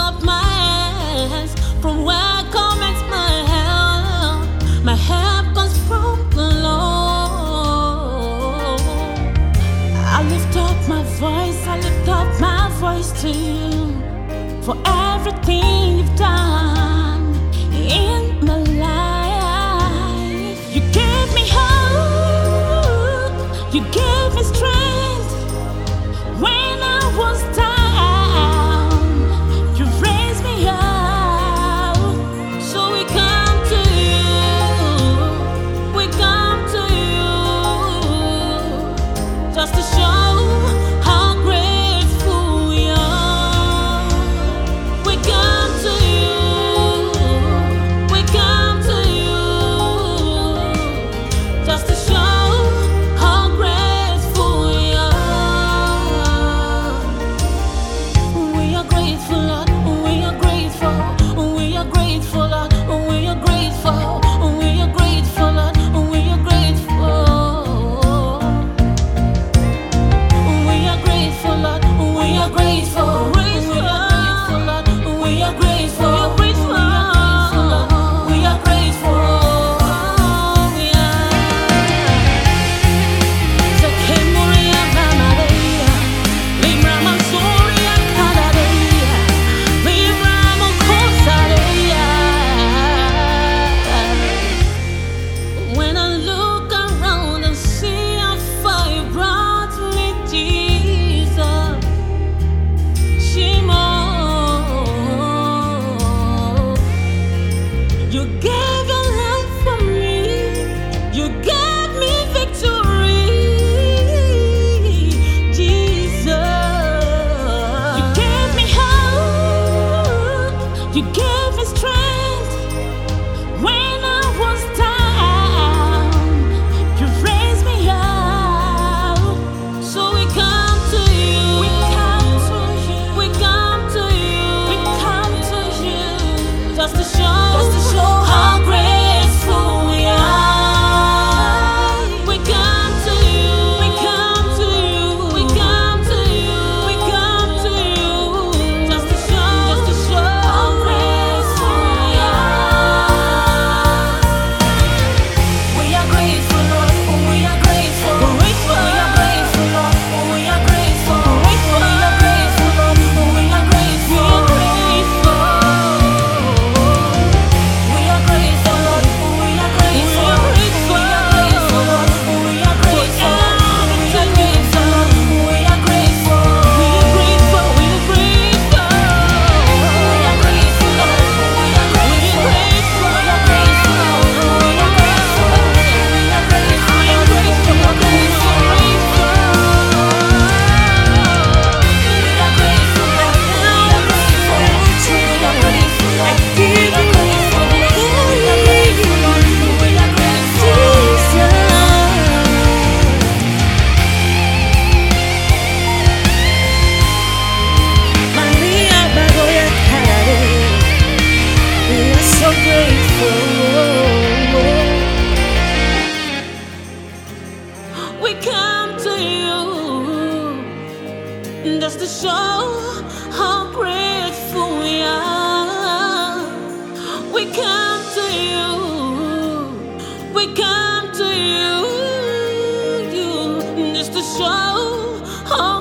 up my hands. From where cometh my help? My help comes from the Lord. I lift up my voice, I lift up my voice to you for everything you've done in my life. You gave me hope, you gave me strength when I was down. You raised me up, so we come to you, we come to you just to show how grateful we are. We come to you, we come to you just to show how grateful we are. We are grateful, Lord, we are grateful, we are grateful, Lord, we are grateful, we are grateful, Lord, we are grateful. We are grateful, Lord. We are grateful. We are grateful, Lord. We are grateful. We are grateful. We are. So Kemuria Mamadeya, Limrama Soria Kadadeya, Limrama Kosadeya. When I look around and see how far you brought me, Jesus, Shimo, you gave your life for me, you gave me victory, Jesus. You gave me hope, you gave me strength when I was down. You raised me up, so we come to you. We come to you. We come to you. We come to you just to show how grateful we are. We come to you. We come to you. We come to you. We come to you just to show how grateful we are. We are grateful, Lord. We are grateful. We are grateful, Lord. We are grateful. We are grateful, Lord. We are grateful. We are grateful, Lord. We are grateful. We are grateful, Lord. We are grateful. We are grateful, Lord. We are grateful. We are grateful. We are grateful. We are grateful, Lord. We are grateful. We are grateful. We are grateful. We are grateful. We are grateful. We are grateful. So grateful. We come to you just to show how grateful we are. We come to you. We come to you just to show how